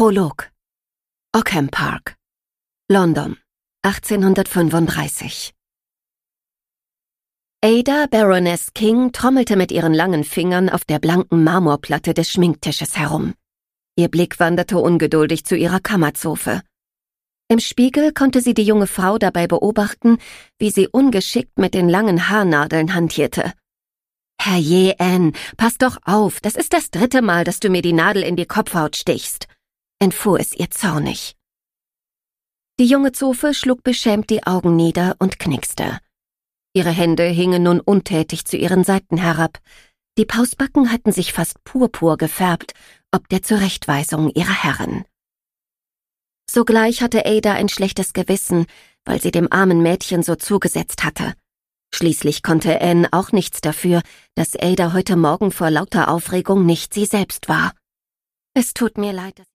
Prolog. Ockham Park, London, 1835. Ada Baroness King trommelte mit ihren langen Fingern auf der blanken Marmorplatte des Schminktisches herum. Ihr Blick wanderte ungeduldig zu ihrer Kammerzofe. Im Spiegel konnte sie die junge Frau dabei beobachten, wie sie ungeschickt mit den langen Haarnadeln hantierte. »Herrje, Anne, pass doch auf, das ist das 3. Mal, dass du mir die Nadel in die Kopfhaut stichst«, entfuhr es ihr zornig. Die junge Zofe schlug beschämt die Augen nieder und knickste. Ihre Hände hingen nun untätig zu ihren Seiten herab. Die Pausbacken hatten sich fast purpur gefärbt, ob der Zurechtweisung ihrer Herren. Sogleich hatte Ada ein schlechtes Gewissen, weil sie dem armen Mädchen so zugesetzt hatte. Schließlich konnte Anne auch nichts dafür, dass Ada heute Morgen vor lauter Aufregung nicht sie selbst war. »Es tut mir leid,